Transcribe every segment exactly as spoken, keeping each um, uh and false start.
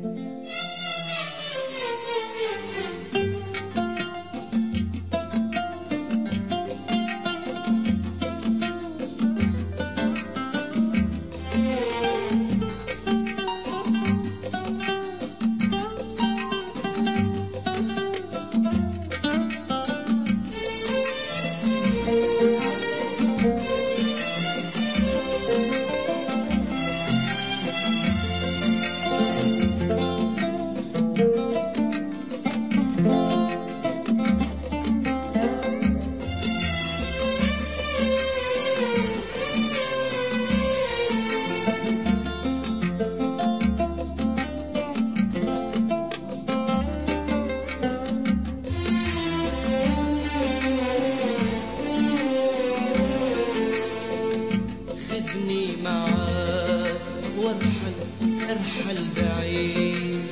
ارحل بعيد،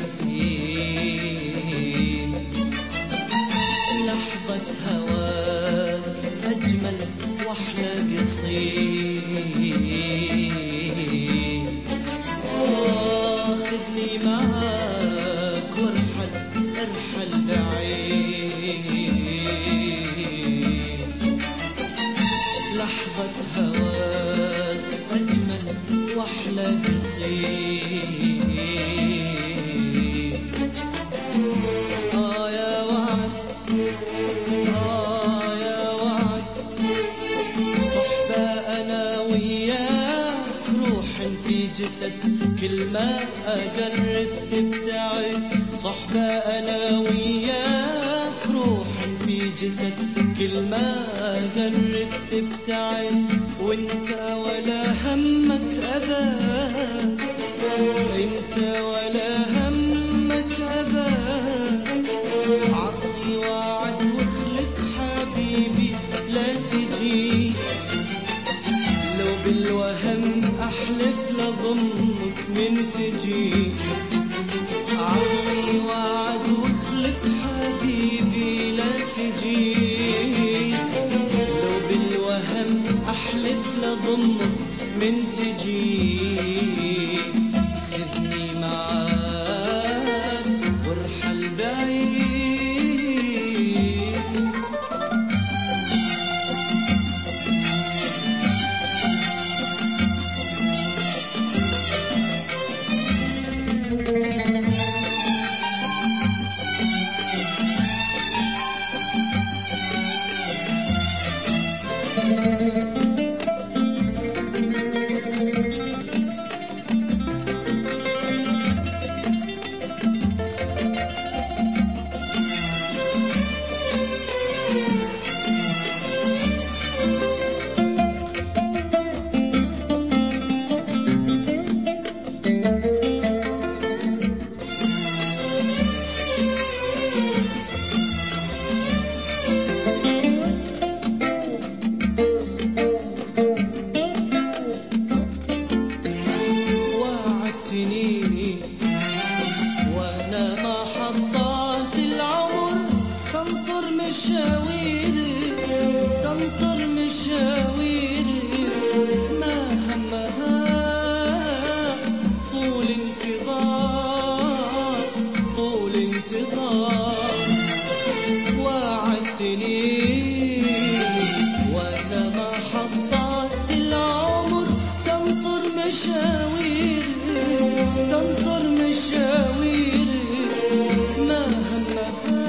لحظة هواك أجمل وأحلى قصيد. خذني معاك وارحل ارحل بعيد، لحظة هواك أجمل وأحلى قصيد. آه يا وعد، آه يا وعد، صحبة أنا وياك روح في جسد، كل ما أقرب تبتعد. صحبة أنا وياك روح في جسد، كل ما أقرب تبتعد. وانت ولا همك أبد، انت ولا همك أبد. عطني وعد واخلف حبيبي لا تجي، لو بالوهم أحلف لضمك من تجي. عطني وعد واخلف حبيبي لا تجي، لو بالوهم أحلف لضمك من تجي. خذني معاك وارحل بعيد. وانا ما حطات العمر تنطر مشاويري، تنطر مشاويري. ما همها طول انتظار، طول انتظار. وعدتني وانا ما حطات العمر تنطر مشاويري، تنطر مشاويري. ما همها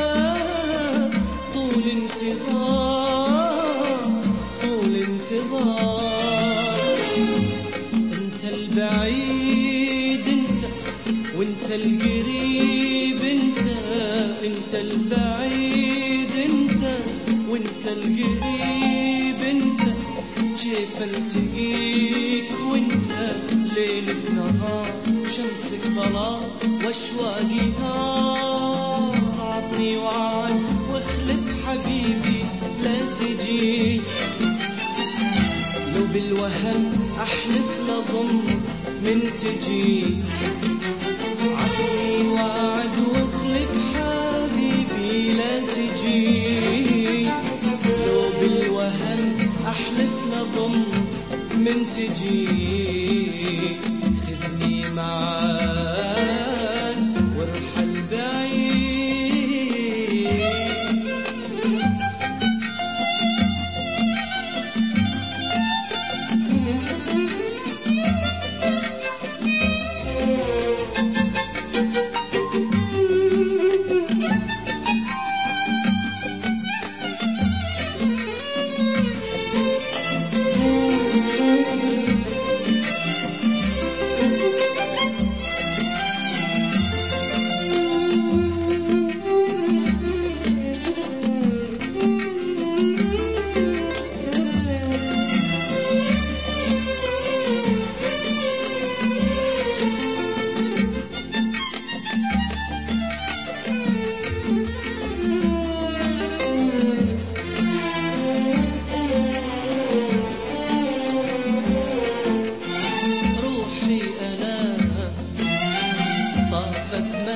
طول انتظار، طول انتظار. انت البعيد انت، وانت القريب انت، انت البعيد انت، وانت القريب انت. كيف التقيك وانت ليلك نهار، شمسك ظلام واشواقي نار. عطني وعد واخلف حبيبي لا تجي، لو بالوهم أحلف لضمك من تجي. عطني وعد واخلف حبيبي لا تجي، لو بالوهم أحلف لضمك من تجي. خذني معاك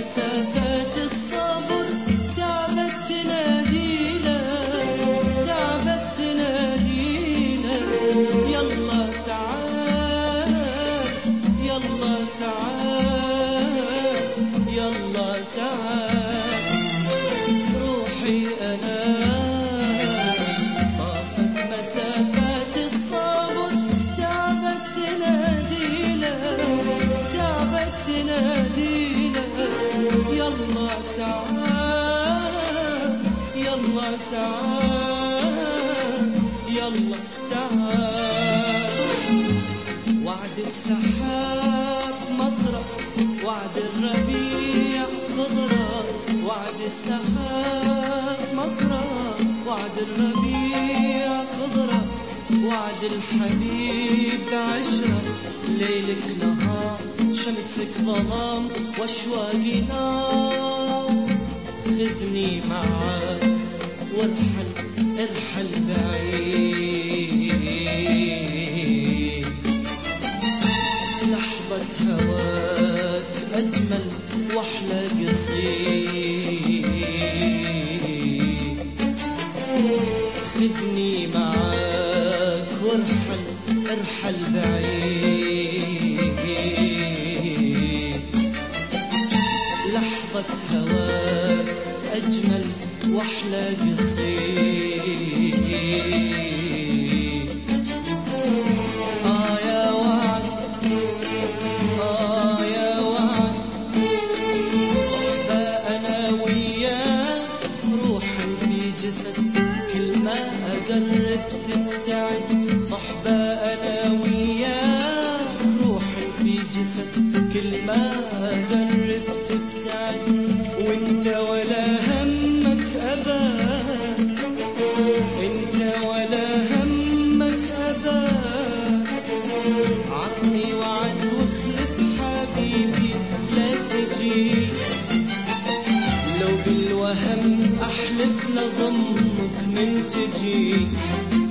مسافات الصبر تعبت تنادينا، تعبت تنادينا. يلا تعال، يلا تعال، يلا تعال. روحي أنا طافت مسافات الصبر تعبت تنادينا، تعبت تنادينا. يلا تعال، يلا تعال، يلا تعال. وعد السحاب مطرة، وعد الربيع خضرة. وعد السحاب مطرة، وعد الربيع خضرة. وعد الحبيب عشرة، ليلك نهار، شمسك ظلام، واشواقي نار. خذني معاك وارحل، ارحل بعيد. لحظة هواك أجمل وأحلى قصيد. خذني معاك وارحل، ارحل بعيد. لحظة هواك أجمل وأحلى قصيد. آه يا وعد، آه يا وعد. صحبة أنا وياك، روحا في جسد، كل ما أقرب تبتعد. صحبة أنا وياك، روحا في جسد، كل ما أقرب تبتعد. وانت ولا همك أبد، انت ولا همك أبد. عطني وعد واخلف حبيبي لا تجي. لو بالوهم أحلف لضمك من تجي.